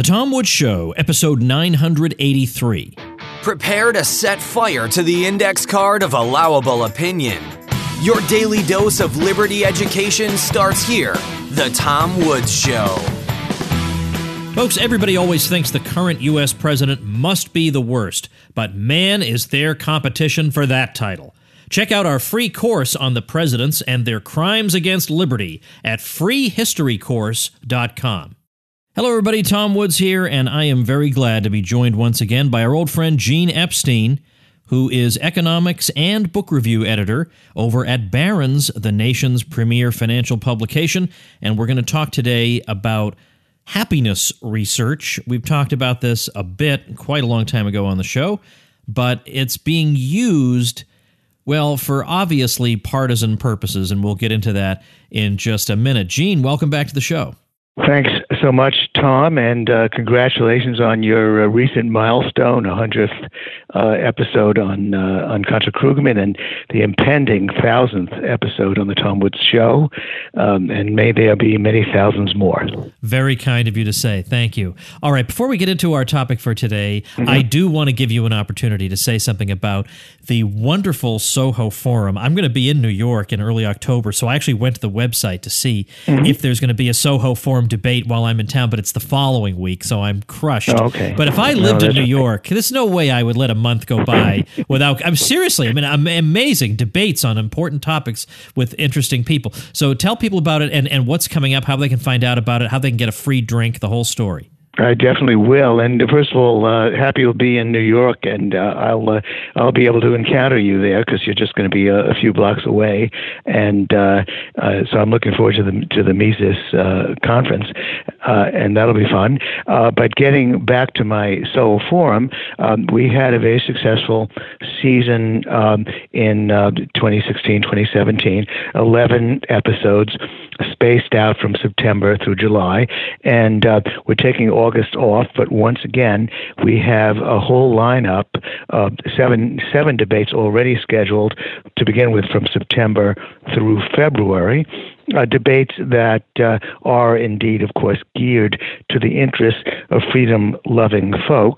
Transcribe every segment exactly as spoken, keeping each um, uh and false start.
Tom Woods Show, episode nine eighty-three. Prepare to set fire to the index card of allowable opinion. Your daily dose of liberty education starts here. The Tom Woods Show. Folks, everybody always thinks the current U S president must be the worst, but man, is there competition for that title. Check out our free course on the presidents and their crimes against liberty at free history course dot com. Hello everybody, Tom Woods here, and I am very glad to be joined once again by our old friend Gene Epstein, who is economics and book review editor over at Barron's, the nation's premier financial publication, and we're going to talk today about happiness research. We've talked about this a bit quite a long time ago on the show, but it's being used, well, for obviously partisan purposes, and we'll get into that in just a minute. Gene, welcome back to the show. Thanks so much, Tom, and uh, congratulations on your uh, recent milestone, one hundredth uh, episode on uh, on Contra Krugman, and the impending thousandth episode on the Tom Woods Show, um, and may there be many thousands more. Very kind of you to say. Thank you. All right, before we get into our topic for today, mm-hmm. I do want to give you an opportunity to say something about the wonderful Soho Forum. I'm going to be in New York in early October, so I actually went to the website to see mm-hmm. if there's going to be a Soho Forum debate while I'm in town, but it's the following week, so I'm crushed. Oh, okay. But if I lived no, in New okay. York, there's no way I would let a month go by without, I'm seriously, I mean, I'm amazing debates on important topics with interesting people. So tell people about it and, and what's coming up, how they can find out about it, how they can get a free drink, the whole story. I definitely will. And first of all, uh, happy to be in New York, and uh, I'll uh, I'll be able to encounter you there because you're just going to be a, a few blocks away. And uh, uh, so I'm looking forward to the to the Mises uh, conference, uh, and that'll be fun. Uh, but getting back to my Soho Forum, um, we had a very successful season um, in uh, twenty sixteen, twenty seventeen, eleven episodes spaced out from September through July, and uh, we're taking August off, but once again, we have a whole lineup of seven seven debates already scheduled to begin with from September through February. Uh, debates that uh, are indeed, of course, geared to the interests of freedom-loving folks.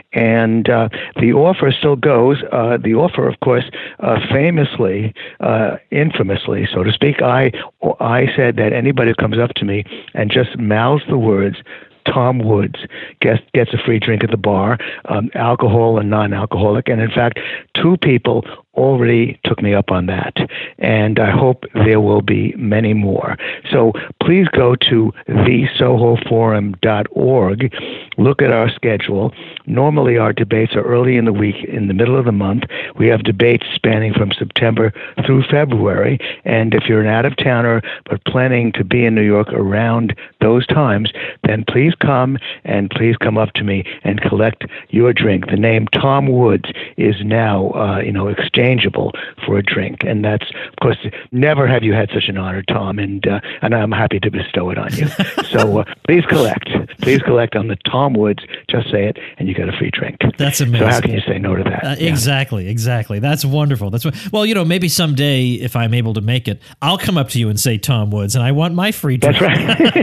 And uh, the offer still goes. Uh, the offer, of course, uh, famously, uh, infamously, so to speak, I, I said that anybody who comes up to me and just mouths the words, Tom Woods gets gets a free drink at the bar, um, alcohol and non-alcoholic. And in fact, two people already took me up on that. And I hope there will be many more. So please go to the soho forum dot org. Look at our schedule. Normally our debates are early in the week, in the middle of the month. We have debates spanning from September through February. And if you're an out-of-towner but planning to be in New York around those times, then please come and please come up to me and collect your drink. The name Tom Woods is now, uh, you know, exchangeable for a drink. And that's, of course, never have you had such an honor, Tom, and uh, and I'm happy to bestow it on you. So uh, please collect. Please collect on the Tom Woods. Just say it, and you get a free drink. That's amazing. So how can you say no to that? Uh, yeah. Exactly, exactly. That's wonderful. That's well, you know, maybe someday if I'm able to make it, I'll come up to you and say Tom Woods, and I want my free drink. That's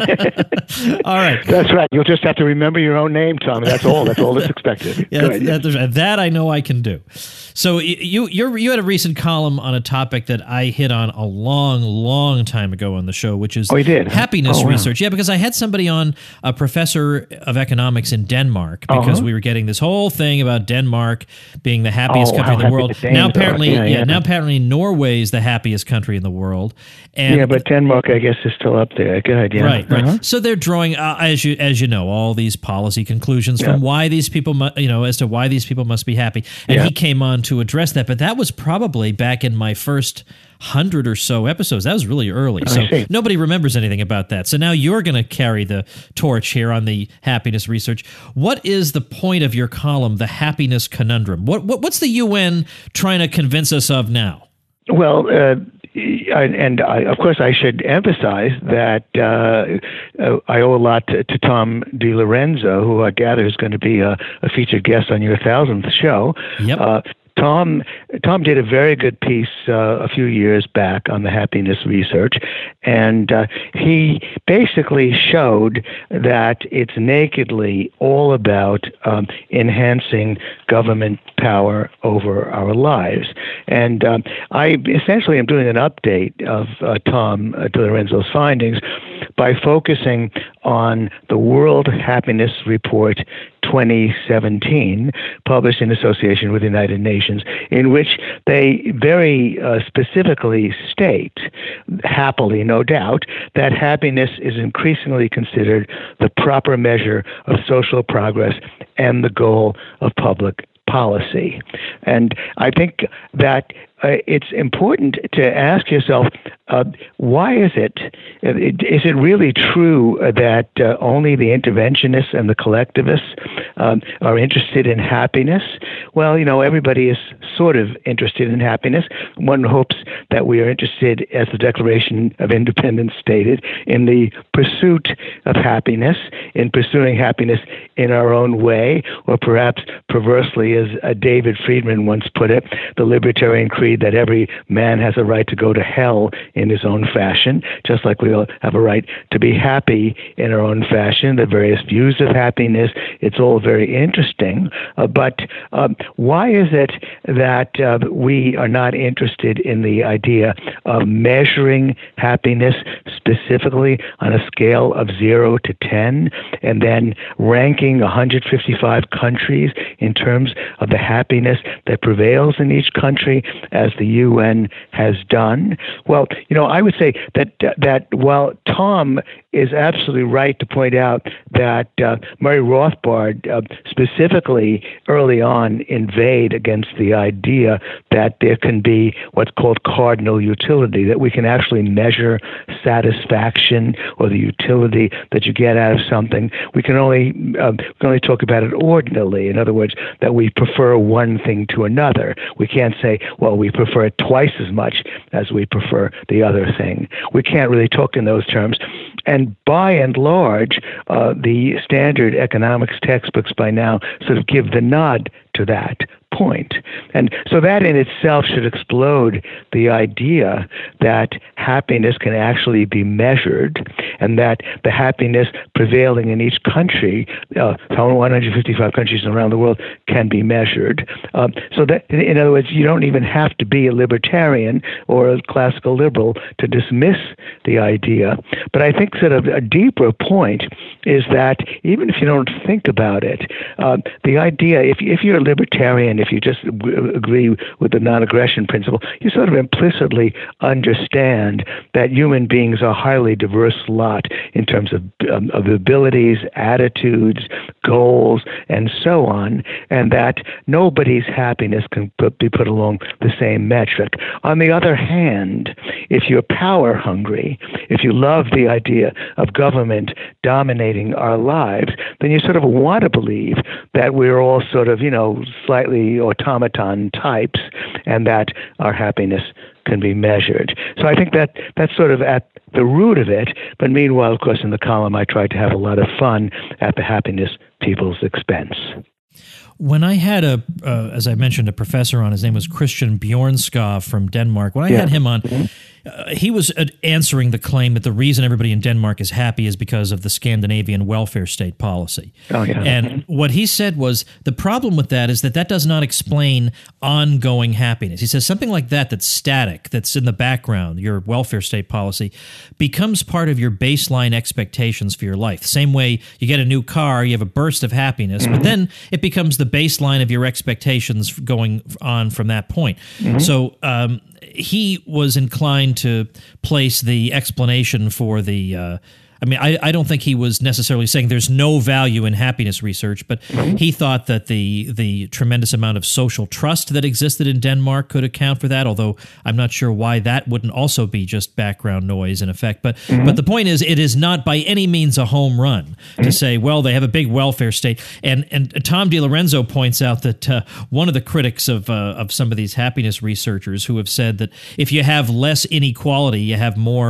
right. All right. That's right. You'll just have to remember your own name, Tom. That's all. That's all that's expected. Yeah, that, that, that I know I can do. So you you're, you had a recent column on a topic that I hit on a long, long time ago on the show, which is oh, you did? happiness oh, wow. research. Yeah, because I had somebody on, a professor of economics in Denmark, because uh-huh. we were getting this whole thing about Denmark being the happiest oh, country in the world. The now apparently, yeah, yeah, yeah. now apparently Norway is the happiest country in the world. And yeah, but Denmark, I guess, is still up there. Good, yeah. Right, right. Uh-huh. So they're drawing, uh, as you as you know, all these policy conclusions yeah. from why these people, mu- you know, as to why these people must be happy. And yeah. he came on to address that, but that was probably back in my first hundred or so episodes. That was really early. So nobody remembers anything about that. So now you're going to carry the torch here on the happiness research. What is the point of your column, The Happiness Conundrum? What, what What's the U N trying to convince us of now? Well, uh, and I, of course, I should emphasize that uh, I owe a lot to, to Tom DiLorenzo, who I gather is going to be a, a featured guest on your thousandth show. Yep. Uh, Tom Tom did a very good piece uh, a few years back on the happiness research, and uh, he basically showed that it's nakedly all about um, enhancing government power over our lives. And um, I essentially am doing an update of uh, Tom uh, DiLorenzo's findings by focusing on the World Happiness Report twenty seventeen, published in association with the United Nations, in which they very uh, specifically state, happily no doubt, that happiness is increasingly considered the proper measure of social progress and the goal of public policy. And I think that uh, it's important to ask yourself, uh, why is it, is it really true that uh, only the interventionists and the collectivists um, are interested in happiness? Well, you know, everybody is sort of interested in happiness. One hopes that we are interested, as the Declaration of Independence stated, in the pursuit of happiness, in pursuing happiness in our own way, or perhaps perversely, as uh, David Friedman once put it, the libertarian creed that every man has a right to go to hell in his own fashion, just like we all have a right to be happy in our own fashion, the various views of happiness. It's all very interesting. Uh, but um, why is it that uh, we are not interested in the idea of measuring happiness specifically on a scale of zero to ten, and then ranking one hundred fifty-five countries in terms of the happiness that prevails in each country, as the U N has done? Well, you know, I would say that that while Tom is absolutely right to point out that uh, Murray Rothbard uh, specifically early on inveighed against the idea that there can be what's called cardinal utility, that we can actually measure satisfaction or the utility that you get out of something. We can only uh, we can only talk about it ordinally. In other words, that we prefer one thing to another. We can't say, well, we prefer it twice as much as we prefer the other thing. We can't really talk in those terms. And by and large, uh, the standard economics textbooks by now sort of give the nod to that point. And so that in itself should explode the idea that happiness can actually be measured, and that the happiness prevailing in each country, uh, one hundred fifty-five countries around the world, can be measured. Um, so that, in other words, you don't even have to be a libertarian or a classical liberal to dismiss the idea. But I think sort of a deeper point is that even if you don't think about it, uh, the idea, if, if you're a libertarian, if you just w- agree with the non-aggression principle, you sort of implicitly understand that human beings are a highly diverse lot in terms of, um, of abilities, attitudes, goals, and so on, and that nobody's happiness can put, be put along the same metric. On the other hand, if you're power hungry, if you love the idea of government dominating our lives, then you sort of want to believe that we're all sort of, you know, slightly automaton types, and that our happiness can be measured. So I think that that's sort of at the root of it. But meanwhile, of course, in the column, I tried to have a lot of fun at the happiness people's expense. When I had a, uh, as I mentioned, a professor on, his name was Christian Bjornskov from Denmark. When I yeah. had him on, mm-hmm. uh, he was uh, answering the claim that the reason everybody in Denmark is happy is because of the Scandinavian welfare state policy. Oh, yeah. And mm-hmm. what he said was the problem with that is that that does not explain ongoing happiness. He says something like that that's static, that's in the background, your welfare state policy, becomes part of your baseline expectations for your life. Same way you get a new car, you have a burst of happiness, mm-hmm. but then it becomes the baseline of your expectations going on from that point. Mm-hmm. So um, he was inclined to place the explanation for the uh, I mean, I, I don't think he was necessarily saying there's no value in happiness research, but mm-hmm. he thought that the the tremendous amount of social trust that existed in Denmark could account for that, although I'm not sure why that wouldn't also be just background noise in effect. But mm-hmm. but the point is, it is not by any means a home run mm-hmm. to say, well, they have a big welfare state. And and Tom DiLorenzo points out that uh, one of the critics of, uh, of some of these happiness researchers who have said that if you have less inequality, you have more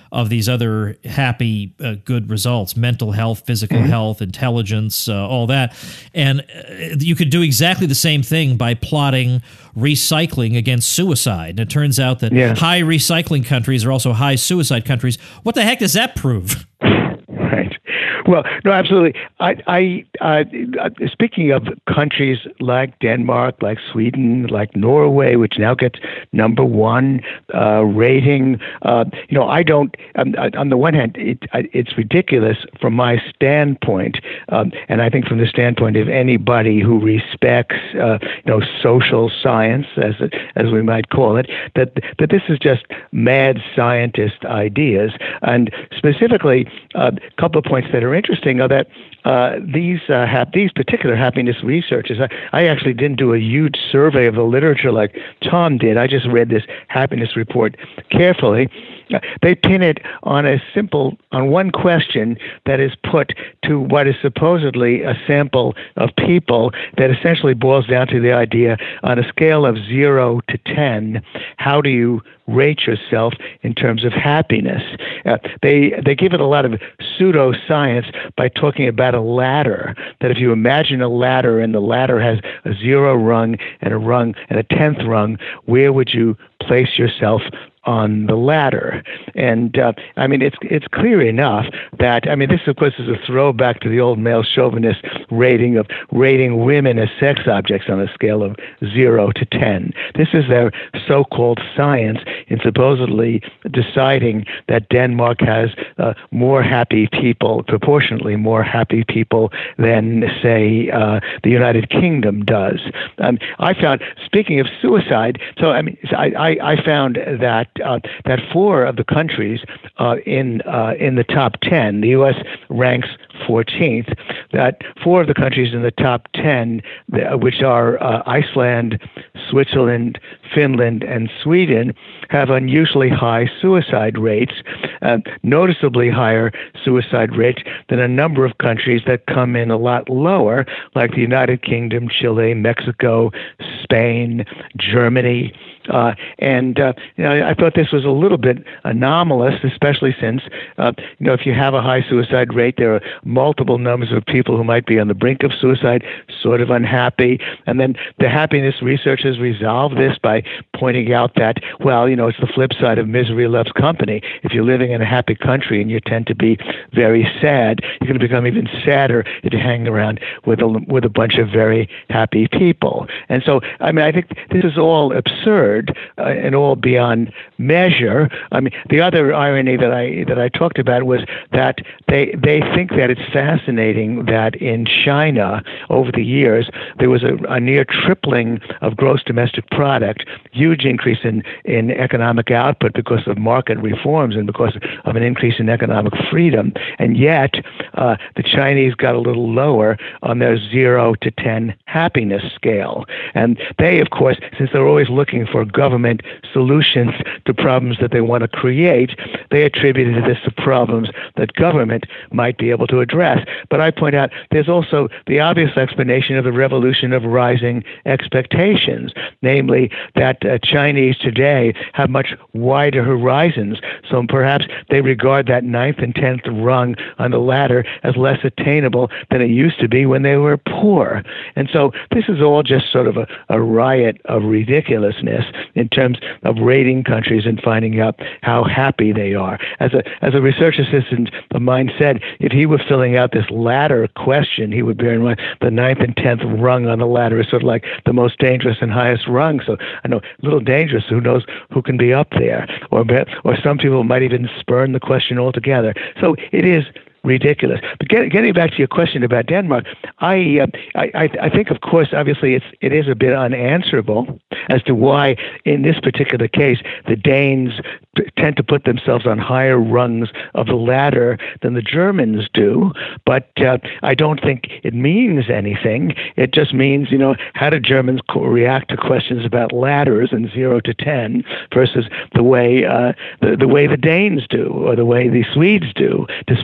of these other happy, uh, good results: mental health, physical mm-hmm. health, intelligence, uh, all that. And uh, you could do exactly the same thing by plotting recycling against suicide. And it turns out that yeah. high recycling countries are also high suicide countries. What the heck does that prove? Right. Well, no, absolutely. I, I uh, speaking of countries like Denmark, like Sweden, like Norway, which now gets number one uh, rating. Uh, you know, I don't. Um, on the one hand, it, it's ridiculous from my standpoint, um, and I think from the standpoint of anybody who respects, uh, you know, social science, as it, as we might call it, that that this is just mad scientist ideas, and specifically, uh, a couple of points that are interesting are that uh, these uh, hap- these particular happiness researchers, I, I actually didn't do a huge survey of the literature like Tom did. I just read this happiness report carefully. Uh, they pin it on a simple, on one question that is put to what is supposedly a sample of people that essentially boils down to the idea, on a scale of zero to ten, how do you rate yourself in terms of happiness? Uh, they they give it a lot of pseudoscience by talking about a ladder, that if you imagine a ladder and the ladder has a zero rung and a rung and a tenth rung, where would you place yourself on the ladder? And uh, I mean, it's it's clear enough that, I mean, this of course is a throwback to the old male chauvinist rating of rating women as sex objects on a scale of zero to ten. This is their so-called science in supposedly deciding that Denmark has uh, more happy people, proportionately more happy people than, say, uh, the United Kingdom does. Um, I found, speaking of suicide, so I mean, I, I, I found that Uh, that four of the countries uh, in uh, in the top ten, the U S ranks fourteenth, that four of the countries in the top ten, which are uh, Iceland, Switzerland, Finland, and Sweden, have unusually high suicide rates, uh, noticeably higher suicide rates than a number of countries that come in a lot lower, like the United Kingdom, Chile, Mexico, Spain, Germany. Uh, and uh, you know, I thought this was a little bit anomalous, especially since uh, you know, if you have a high suicide rate, there are multiple numbers of people who might be on the brink of suicide, sort of unhappy. And then the happiness researchers resolve this by pointing out that, well, you know, it's the flip side of misery loves company. If you're living in a happy country and you tend to be very sad, you're going to become even sadder if you hang around with a, with a bunch of very happy people. And so, I mean, I think this is all absurd. Uh, and all beyond measure. I mean, the other irony that I that I talked about was that they they think that it's fascinating that in China over the years there was a, a near tripling of gross domestic product, huge increase in, in economic output because of market reforms and because of an increase in economic freedom, and yet uh, the Chinese got a little lower on their zero to ten happiness scale, and they, of course, since they're always looking for government solutions to problems that they want to create, they attributed this to problems that government might be able to address. But I point out there's also the obvious explanation of the revolution of rising expectations, namely that uh, Chinese today have much wider horizons, so perhaps they regard that ninth and tenth rung on the ladder as less attainable than it used to be when they were poor. And so this is all just sort of a, a riot of ridiculousness in terms of rating countries and finding out how happy they are. As a as a research assistant of mine said, if he were filling out this ladder question, he would bear in mind the ninth and tenth rung on the ladder is sort of like the most dangerous and highest rung. So I know, a little dangerous. Who knows who can be up there? Or or some people might even spurn the question altogether. So it is ridiculous. But get, getting back to your question about Denmark, I, uh, I I think, of course, obviously it's it is a bit unanswerable as to why, in this particular case, the Danes t- tend to put themselves on higher rungs of the ladder than the Germans do. But uh, I don't think it means anything. It just means, you know, how do Germans co- react to questions about ladders and zero to ten versus the way uh, the, the way the Danes do or the way the Swedes do, despite their high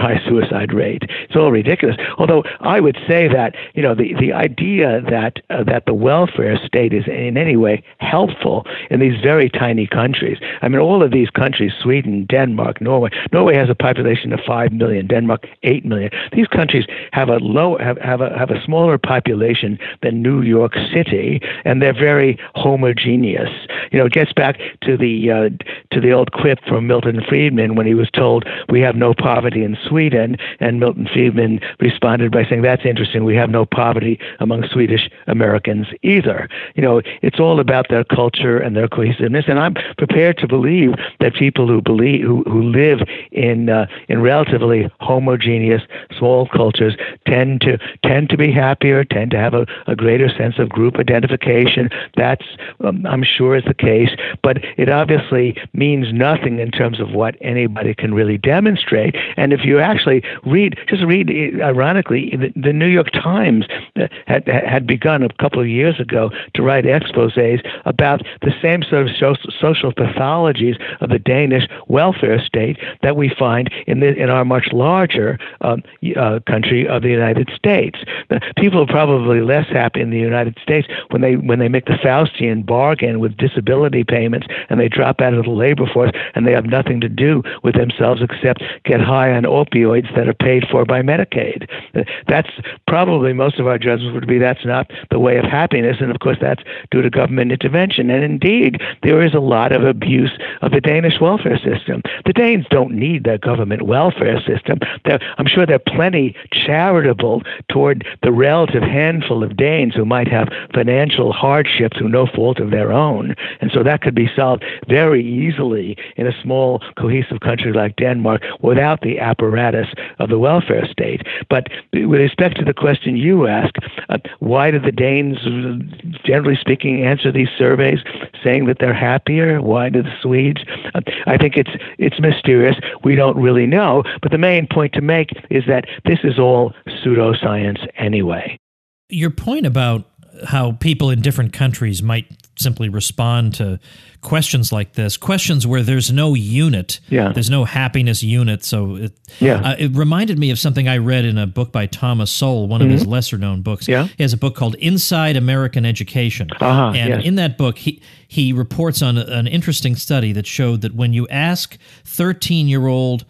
high suicide rate. It's all ridiculous. Although I would say that, you know, the, the idea that uh, that the welfare state is in any way helpful in these very tiny countries. I mean, all of these countries, Sweden, Denmark, Norway. Norway has a population of five million. Denmark, eight million. These countries have a low have, have a have a smaller population than New York City, and they're very homogeneous. You know, it gets back to the uh, to the old quip from Milton Friedman when he was told we have no poverty in Sweden, and Milton Friedman responded by saying, "That's interesting. We have no poverty among Swedish Americans either." You know, it's all about their culture and their cohesiveness, and I'm prepared to believe that people who believe who, who live in uh, in relatively homogeneous small cultures tend to tend to be happier, tend to have a, a greater sense of group identification. That's um, I'm sure is the case, but it obviously means nothing in terms of what anybody can really demonstrate. And if you actually read, just read, ironically, the, the New York Times had had begun a couple of years ago to write exposés about the same sort of social pathologies of the Danish welfare state that we find in the, in our much larger um, uh, country of the United States. The people are probably less happy in the United States when they when they make the Faustian bargain with disability payments and they drop out of the labor force and they have nothing to do with themselves except get high on opioids that are paid for by Medicaid. That's probably most of our judgments would be that's not the way of happiness, and of course that's due to government intervention. And indeed, there is a lot of abuse of the Danish welfare system. The Danes don't need their government welfare system. They're, I'm sure they're plenty charitable toward the relative handful of Danes who might have financial hardships through no fault of their own. And so that could be solved very easily in a small, cohesive country like Denmark without the apparatus of the welfare state. But with respect to the question you ask, uh, why do the Danes, generally speaking, answer these surveys saying that they're happier? Why do the Swedes? Uh, I think it's it's mysterious. We don't really know. But the main point to make is that this is all pseudoscience anyway. Your point about how people in different countries might simply respond to questions like this, questions where there's no unit, yeah. there's no happiness unit. So it, yeah. uh, it reminded me of something I read in a book by Thomas Sowell, one mm-hmm. of his lesser-known books. Yeah. He has a book called Inside American Education. Uh-huh, and yes. in that book, he, he reports on a, an interesting study that showed that when you ask thirteen-year-old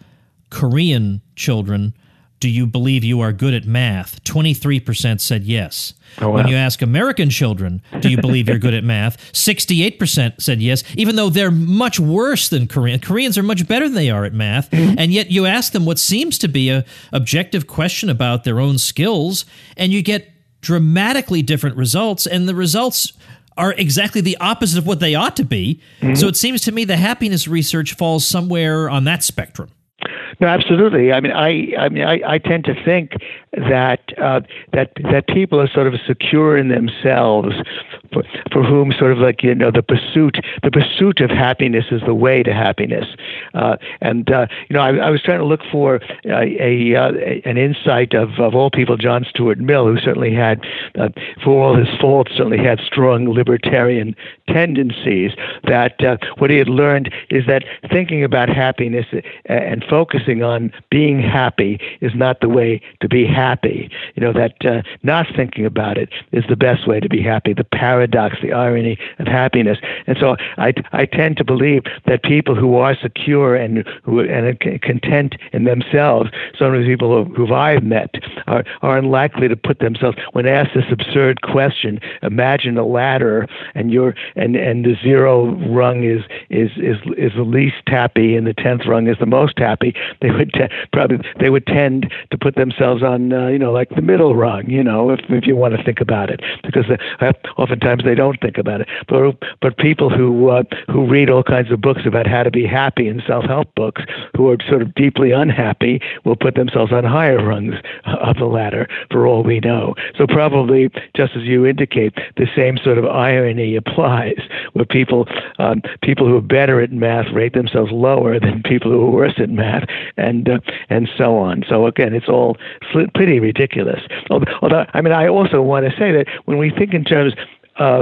Korean children, do you believe you are good at math? twenty-three percent said yes. Oh, wow. When you ask American children, do you believe you're good at math? sixty-eight percent said yes, even though they're much worse than Korean. Koreans are much better than they are at math. Mm-hmm. And yet you ask them what seems to be a objective question about their own skills, and you get dramatically different results, and the results are exactly the opposite of what they ought to be. Mm-hmm. So it seems to me the happiness research falls somewhere on that spectrum. No, absolutely. I mean, I, I mean, I, I tend to think that uh, that that people are sort of secure in themselves, for, for whom sort of like you know the pursuit the pursuit of happiness is the way to happiness. Uh, and uh, you know, I, I was trying to look for a, a, uh, an insight of of all people, John Stuart Mill, who certainly had, uh, for all his faults, certainly had strong libertarian tendencies. That uh, what he had learned is that thinking about happiness and focusing on being happy is not the way to be happy. You know, that uh, not thinking about it is the best way to be happy, the paradox, the irony of happiness. And so I, I tend to believe that people who are secure and who and content in themselves, some of the people who, who I've met, are, are unlikely to put themselves, when asked this absurd question, imagine a ladder and you're and, and the zero rung is, is, is, is the least happy and the tenth rung is the most happy, they would te- probably they would tend to put themselves on uh, you know like the middle rung, you know, if if you want to think about it, because uh, oftentimes they don't think about it. But but people who uh, who read all kinds of books about how to be happy in self-help books, who are sort of deeply unhappy, will put themselves on higher rungs of the ladder, for all we know. So probably, just as you indicate, the same sort of irony applies, where people um, people who are better at math rate themselves lower than people who are worse at math, and uh, and so on. So again, it's all pretty ridiculous. Although, I mean, I also want to say that when we think in terms of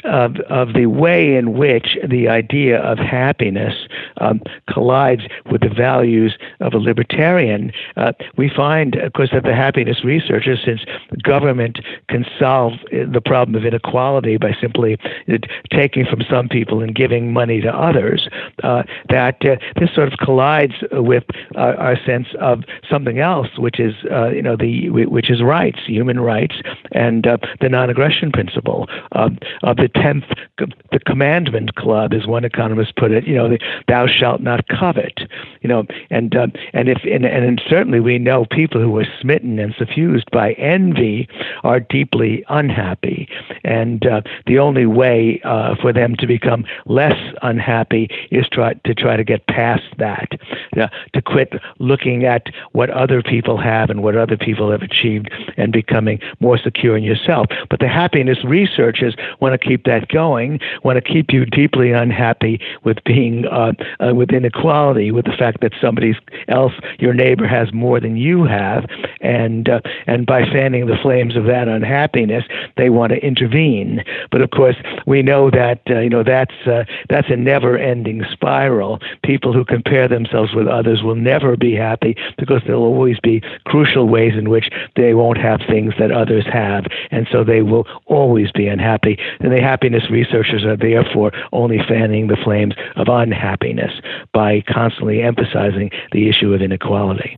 of, of the way in which the idea of happiness um, collides with the values of a libertarian, uh, we find, of course, that the happiness researchers, since government can solve the problem of inequality by simply taking from some people and giving money to others, uh, that uh, this sort of collides with our, our sense of something else, which is, uh, you know, the which is rights, human rights, and uh, the non-aggression principle of of the tenth, the commandment club, as one economist put it. You know, the, thou shalt not covet. You know, and uh, and if and, and certainly we know people who are smitten and suffused by envy are deeply unhappy, and uh, the only way uh, for them to become less unhappy is try to try to get past that, uh, to quit looking at what other people have and what other people have achieved and becoming more secure in yourself. But the happiness researchers want to keep that going, want to keep you deeply unhappy with being uh, uh, with inequality, with the fact that somebody else, your neighbor, has more than you have, and uh, and by fanning the flames of that unhappiness, they want to intervene. But of course, we know that uh, you know that's uh, that's a never-ending spiral. People who compare themselves with others will never be happy because there'll always be crucial ways in which they won't have things that others have, and so they will always be unhappy. And the happiness researchers are therefore only fanning the flames of unhappiness by constantly emphasizing the issue of inequality.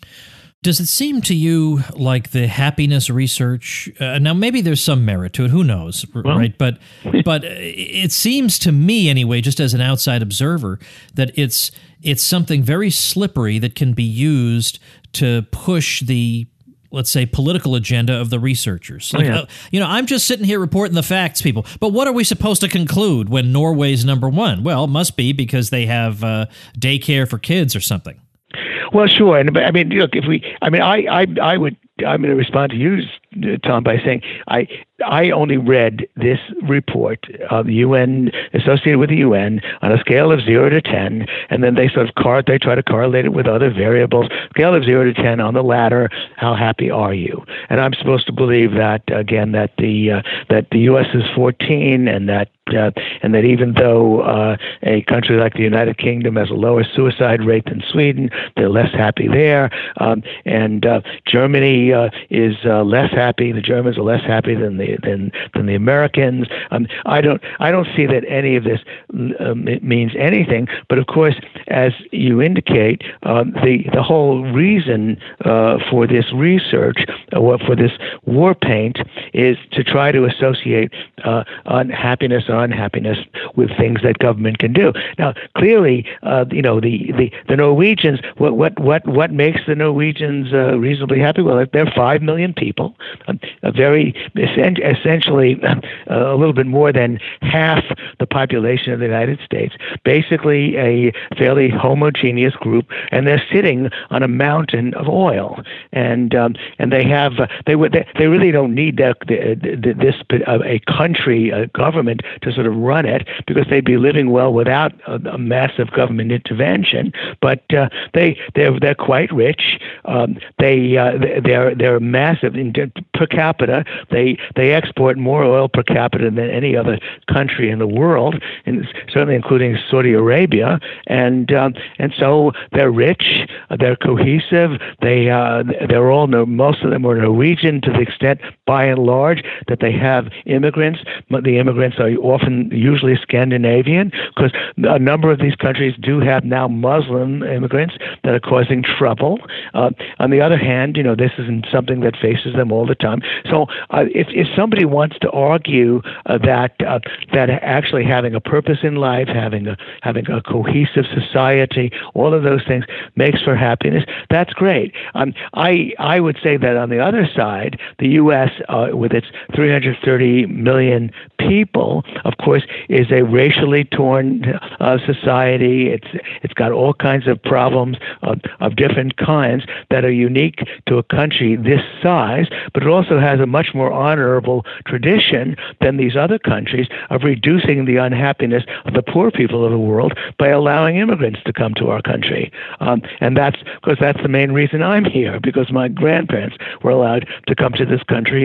Does it seem to you like the happiness research, uh, now maybe there's some merit to it, who knows, well, right? But but it seems to me anyway, just as an outside observer, that it's it's something very slippery that can be used to push the, let's say, political agenda of the researchers. Like, oh, yeah. uh, you know, I'm just sitting here reporting the facts, people. But what are we supposed to conclude when Norway's number one? Well, it must be because they have uh, daycare for kids or something. Well, sure, and I mean, look, if we, I mean, I, I, I would, I'm going to respond to you, Tom, by saying I, I only read this report of the U N, associated with the U N, on a scale of zero to ten, and then they sort of car, they try to correlate it with other variables. Scale of zero to ten on the latter, how happy are you? And I'm supposed to believe that again, that the uh, that the U S is fourteen, and that. Uh, and that even though uh, a country like the United Kingdom has a lower suicide rate than Sweden, they're less happy there. Um, and uh, Germany uh, is uh, less happy. The Germans are less happy than the than than the Americans. Um, I don't I don't see that any of this um, it means anything. But of course, as you indicate, um, the the whole reason uh, for this research, uh, for this war paint, is to try to associate uh, unhappiness. unhappiness with things that government can do. Now, clearly, uh, you know, the, the, the Norwegians, what what what what makes the Norwegians uh, reasonably happy? Well, they're five million people, uh, a very essentially uh, a little bit more than half the population of the United States. Basically, a fairly homogeneous group, and they're sitting on a mountain of oil, and um, and they have uh, they would they, they really don't need that, the, the, this uh, a country a government to sort of run it, because they'd be living well without a, a massive government intervention. But uh, they they're they're quite rich. Um, they uh, they're they're massive in per capita. They they export more oil per capita than any other country in the world, and certainly including Saudi Arabia. And um, and so they're rich. They're cohesive. They uh, they're all most of them are Norwegian to the extent, by and large, that they have immigrants. The immigrants are often usually Scandinavian, because a number of these countries do have now Muslim immigrants that are causing trouble. Uh, on the other hand, you know, this isn't something that faces them all the time. So uh, if if somebody wants to argue uh, that uh, that actually having a purpose in life, having a having a cohesive society, all of those things makes for happiness, that's great. Um, I I would say that on the other side, the U S uh, with its three hundred thirty million people, of course, is a racially torn uh, society. It's it's got all kinds of problems of, of different kinds that are unique to a country this size, but it also has a much more honorable tradition than these other countries of reducing the unhappiness of the poor people of the world by allowing immigrants to come to our country. Um, and that's because that's the main reason I'm here, because my grandparents were allowed to come to this country and flee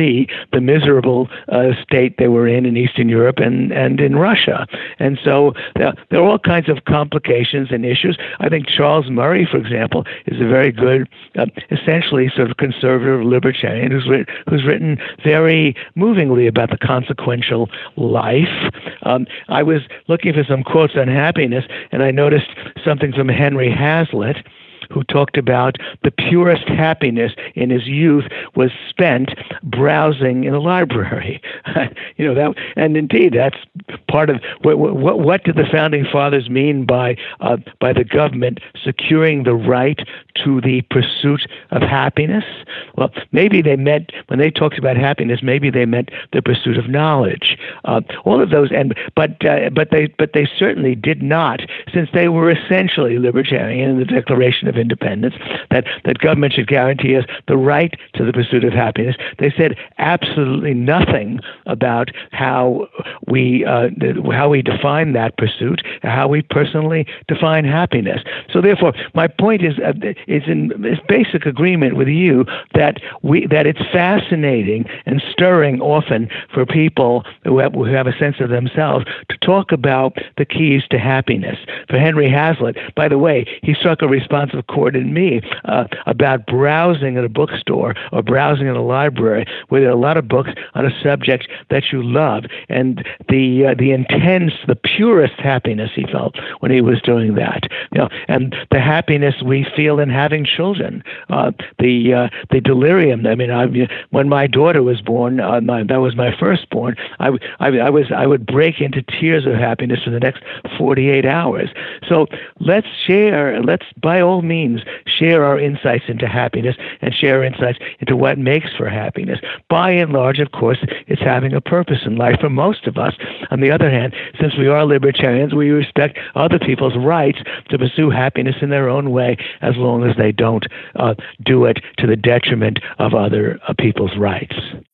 flee the miserable uh, state they were in in Eastern Europe and, and in Russia. And so uh, there are all kinds of complications and issues. I think Charles Murray, for example, is a very good, uh, essentially sort of conservative libertarian who's, writ- who's written very movingly about the consequential life. Um, I was looking for some quotes on happiness, and I noticed something from Henry Hazlitt, who talked about the purest happiness in his youth was spent browsing in a library. you know that, and indeed, that's part of what. What, what did the founding fathers mean by uh, by the government securing the right to the pursuit of happiness? Well, maybe they meant when they talked about happiness, maybe they meant the pursuit of knowledge. Uh, all of those, and but uh, but they but they certainly did not, since they were essentially libertarian in the Declaration of Independence, that, that government should guarantee us the right to the pursuit of happiness. They said absolutely nothing about how we uh, how we define that pursuit, how we personally define happiness. So therefore, my point is uh, is in is basic agreement with you that we that it's fascinating and stirring often for people who have, who have a sense of themselves to talk about the keys to happiness. For Henry Hazlitt, by the way, he struck a responsive chord in me uh, about browsing at a bookstore or browsing in a library where there are a lot of books on a subject that you love, and the uh, the intense, the purest happiness he felt when he was doing that. You know, and the happiness we feel in having children, uh, the uh, the delirium. I mean, I, when my daughter was born, uh, my, that was my firstborn. I, I, I was I would break into tears of happiness for the next forty-eight hours. So let's share. Let's by all means share our insights into happiness and share insights into what makes for happiness. By and large, of course, it's having a purpose in life for most of us. On the other hand, since we are libertarians, we respect other people's rights to pursue happiness in their own way, as long as they don't uh, do it to the detriment of other uh, people's rights.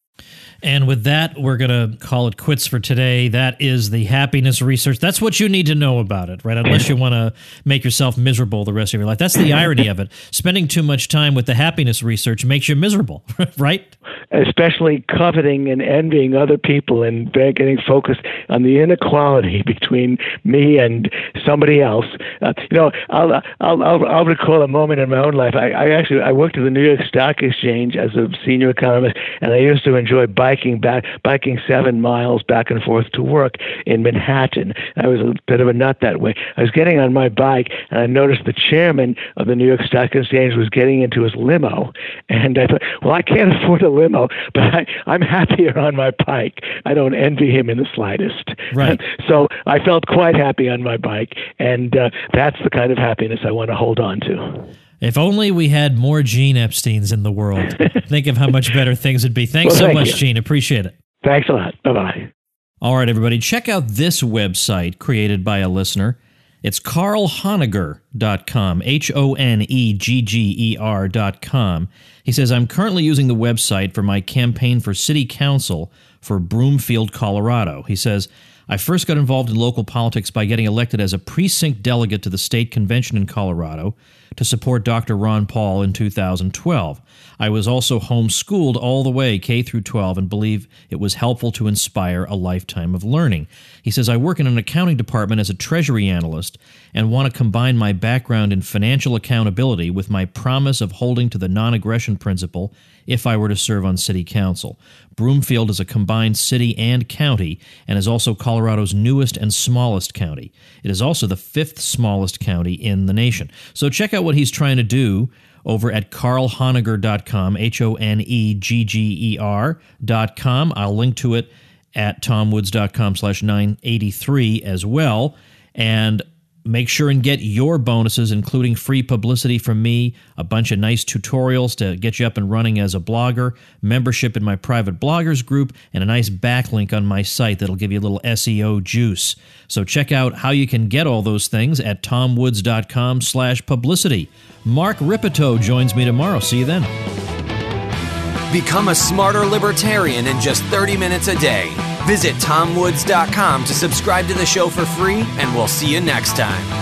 And with that, we're going to call it quits for today. That is the happiness research. That's what you need to know about it, right? Unless you want to make yourself miserable the rest of your life. That's the irony of it. Spending too much time with the happiness research makes you miserable, right? Especially coveting and envying other people and getting focused on the inequality between me and somebody else. Uh, you know, I'll, I'll I'll I'll recall a moment in my own life. I, I actually I worked at the New York Stock Exchange as a senior economist, and I used to enjoy biking back biking seven miles back and forth to work in Manhattan. I was a bit of a nut that way. I was getting on my bike, and I noticed the chairman of the New York Stock Exchange was getting into his limo, and I thought, well, I can't afford a limo, but I, I'm happier on my bike. I don't envy him in the slightest. Right. So I felt quite happy on my bike, and uh, that's the kind of happiness I want to hold on to. If only we had more Gene Epsteins in the world. Think of how much better things would be. Thanks well, so thank much, you. Gene. Appreciate it. Thanks a lot. Bye-bye. All right, everybody. Check out this website created by a listener. It's carl honegger dot com, H O N E G G E R dot com. He says, I'm currently using the website for my campaign for city council for Broomfield, Colorado. He says, I first got involved in local politics by getting elected as a precinct delegate to the state convention in Colorado to support Doctor Ron Paul in two thousand twelve. I was also homeschooled all the way, K through twelve, and believe it was helpful to inspire a lifetime of learning. He says, I work in an accounting department as a treasury analyst and want to combine my background in financial accountability with my promise of holding to the non-aggression principle if I were to serve on city council. Broomfield is a combined city and county and is also Colorado's newest and smallest county. It is also the fifth smallest county in the nation. So check out what he's trying to do over at carl honegger dot com, H O N E G G E R dot com. I'll link to it at tomwoods dot com slash nine eighty-three as well. And make sure and get your bonuses, including free publicity from me, a bunch of nice tutorials to get you up and running as a blogger, membership in my private bloggers group, and a nice backlink on my site that'll give you a little S E O juice. So check out how you can get all those things at tomwoods dot com slash publicity. Mark Ripito joins me tomorrow. See you then. Become a smarter libertarian in just thirty minutes a day. Visit tom woods dot com to subscribe to the show for free, and we'll see you next time.